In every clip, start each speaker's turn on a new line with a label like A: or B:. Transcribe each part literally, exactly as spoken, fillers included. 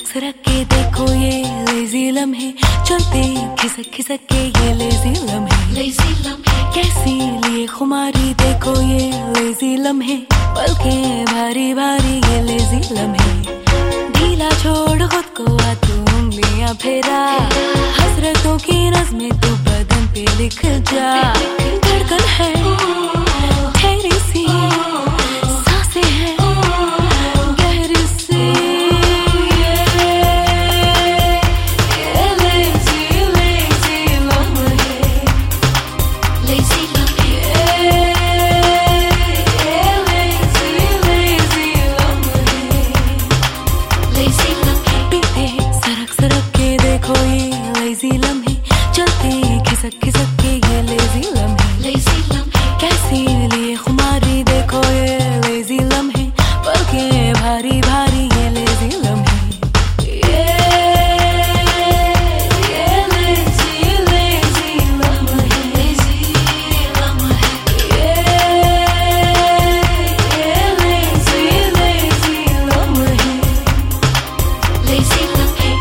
A: सरक के देखो ये लेजी लम्हे, चलते खिसक खिसक के ये लेजी लम्हे, लेजी लम्हे कैसी लिए खुमारी देखो ये लेजी लम्हे, पलकें भारी भारी ये लेजी लम्हे, ढीला छोड़ खुद को आ तू उंगलियां फेरा, हसरतों की नज़्में तू बदन पे लिख जा, धड़कन है ठहरी सी सांसें हैं गहरी सी, ये लेजी लेजी लम्हे, लेजी लम्हे, ये लेजी लेजी लम्हे, लेजी लम्हे पीते सरक सरक के देखो ये लेजी लम्हे, चलते खिसक खिसक के ये लेजी लम्हे, लेजी लम्हे कैसी लिए खुमारी देखो ये लेजी लम्हे, पलकें भारी भारी ये लेजी लम्हे, ये ये लेजी लेजी लम्हे, लेजी लम्हे, ये ये लेजी लेजी लम्हे, लेजी लम्हे।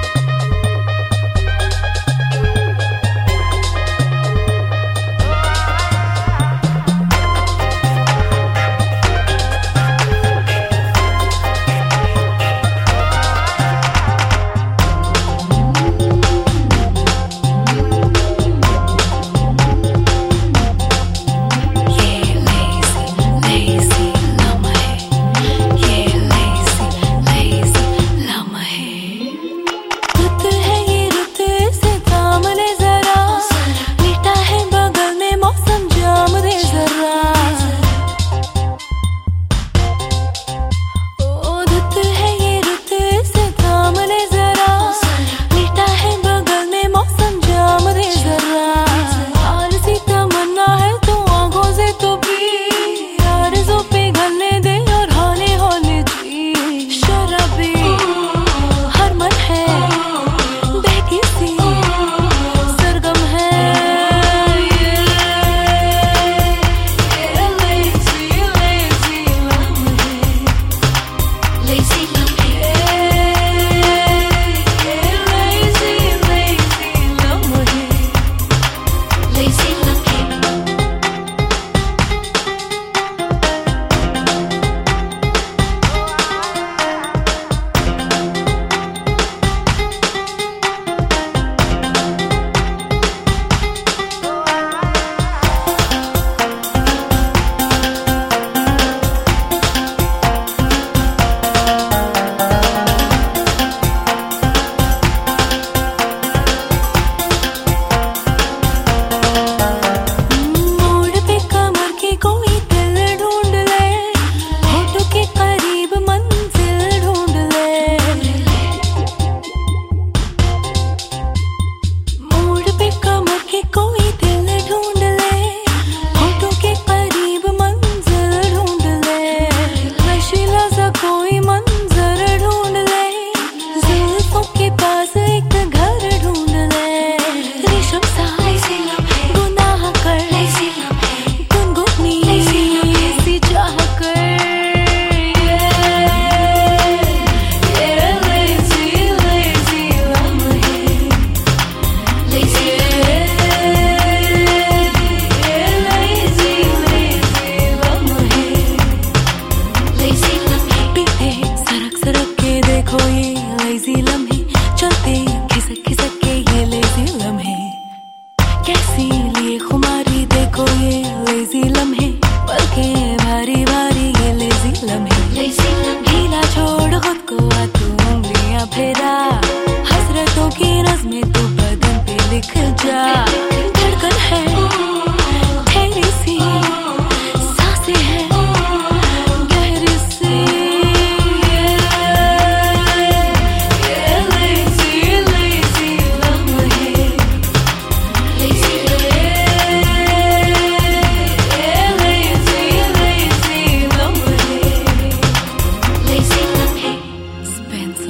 A: लेजी लम्हे, चलते खिसक खिसक के ये लेजी लम्हे, कैसी लिए खुमारी देखो ये लेजी लम्हे, पलकें भारी भारी ये लेजी लम्हे, लेजी लम्हे ढीला छोड़ खुद को आ तू उंगलियां फेरा, हसरतों की नज़्में तू बदन पे लिख जा, धड़कन है ठहरी सी सांसें हैं गहरी सी,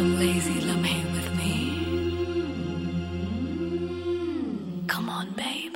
A: Come on, babe.